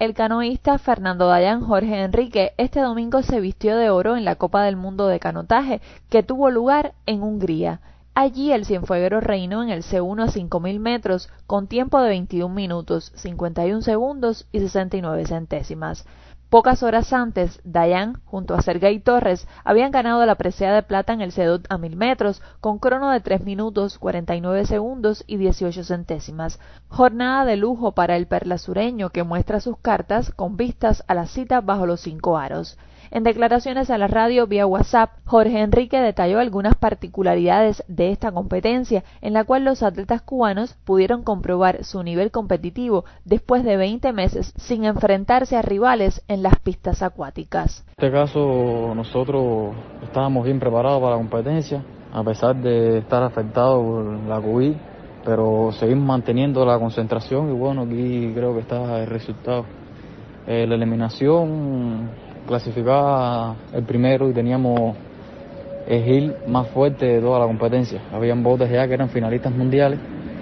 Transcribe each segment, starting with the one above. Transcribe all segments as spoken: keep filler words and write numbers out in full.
El canoísta Fernando Dayan Jorge Enrique este domingo se vistió de oro en la Copa del Mundo de Canotaje, que tuvo lugar en Hungría. Allí el cienfueguero reinó en el C uno a cinco mil metros con tiempo de veintiún minutos, cincuenta y un segundos y sesenta y nueve centésimas. Pocas horas antes, Dayan, junto a Sergey Torres, habían ganado la presea de plata en el C dos a mil metros con crono de tres minutos, cuarenta y nueve segundos y dieciocho centésimas. Jornada de lujo para el perlasureño, que muestra sus cartas con vistas a la cita bajo los cinco aros. En declaraciones a la radio vía WhatsApp, Jorge Enrique detalló algunas particularidades de esta competencia, en la cual los atletas cubanos pudieron comprobar su nivel competitivo después de veinte meses sin enfrentarse a rivales en las pistas acuáticas. En este caso, nosotros estábamos bien preparados para la competencia, a pesar de estar afectados por la COVID, pero seguimos manteniendo la concentración y bueno, aquí creo que está el resultado. Eh, la eliminación clasificaba el primero y teníamos el hill más fuerte de toda la competencia. Habían botes ya que eran finalistas mundiales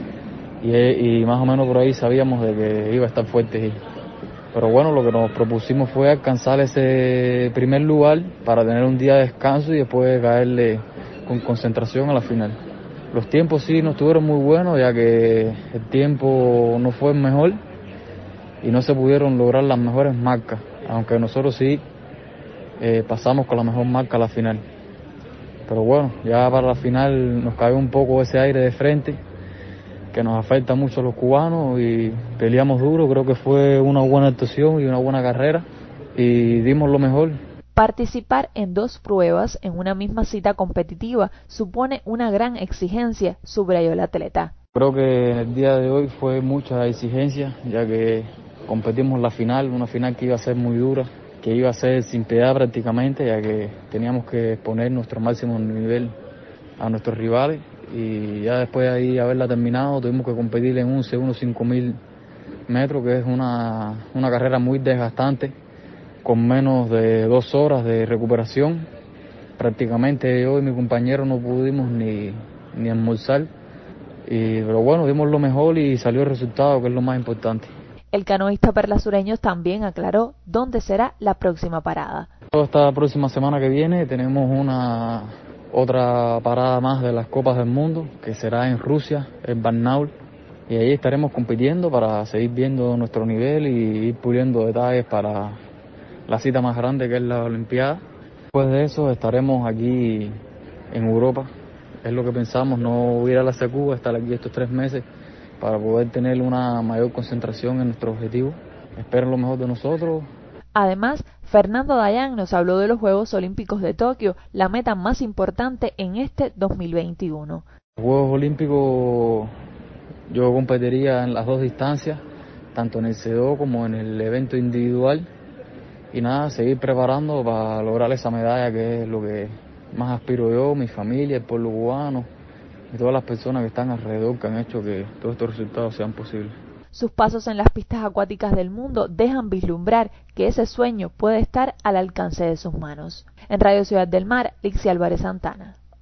y, y más o menos por ahí sabíamos de que iba a estar fuerte Hill. Pero bueno, lo que nos propusimos fue alcanzar ese primer lugar para tener un día de descanso y después caerle con concentración a la final. Los tiempos sí no estuvieron muy buenos, ya que el tiempo no fue el mejor y no se pudieron lograr las mejores marcas, aunque nosotros sí eh, pasamos con la mejor marca a la final. Pero bueno, ya para la final nos cayó un poco ese aire de frente que nos afecta mucho a los cubanos y peleamos duro. Creo que fue una buena actuación y una buena carrera y dimos lo mejor. Participar en dos pruebas en una misma cita competitiva supone una gran exigencia, subrayó el atleta. Creo que en el día de hoy fue mucha exigencia, ya que competimos la final, una final que iba a ser muy dura, que iba a ser sin piedad prácticamente, ya que teníamos que exponer nuestro máximo nivel a nuestros rivales y ya después de ahí haberla terminado tuvimos que competir en un C uno cinco mil metros, que es una, una carrera muy desgastante, con menos de dos horas de recuperación. Prácticamente yo y mi compañero no pudimos ni, ni almorzar, y, pero bueno, dimos lo mejor y salió el resultado, que es lo más importante. El canoísta perlasureño también aclaró dónde será la próxima parada. Esta próxima semana que viene tenemos una otra parada más de las Copas del Mundo, que será en Rusia, en Barnaul, y ahí estaremos compitiendo para seguir viendo nuestro nivel y ir puliendo detalles para la cita más grande, que es la Olimpiada. Después de eso estaremos aquí en Europa, es lo que pensamos, no ir a la C Q, estar aquí estos tres meses para poder tener una mayor concentración en nuestro objetivo. Esperen lo mejor de nosotros. Además, Fernando Dayan nos habló de los Juegos Olímpicos de Tokio, la meta más importante en este dos mil veintiuno. Los Juegos Olímpicos yo competiría en las dos distancias, tanto en el C dos como en el evento individual, y nada, seguir preparando para lograr esa medalla, que es lo que más aspiro yo, mi familia, el pueblo cubano y todas las personas que están alrededor, que han hecho que todos estos resultados sean posibles. Sus pasos en las pistas acuáticas del mundo dejan vislumbrar que ese sueño puede estar al alcance de sus manos. En Radio Ciudad del Mar, Lixi Álvarez Santana.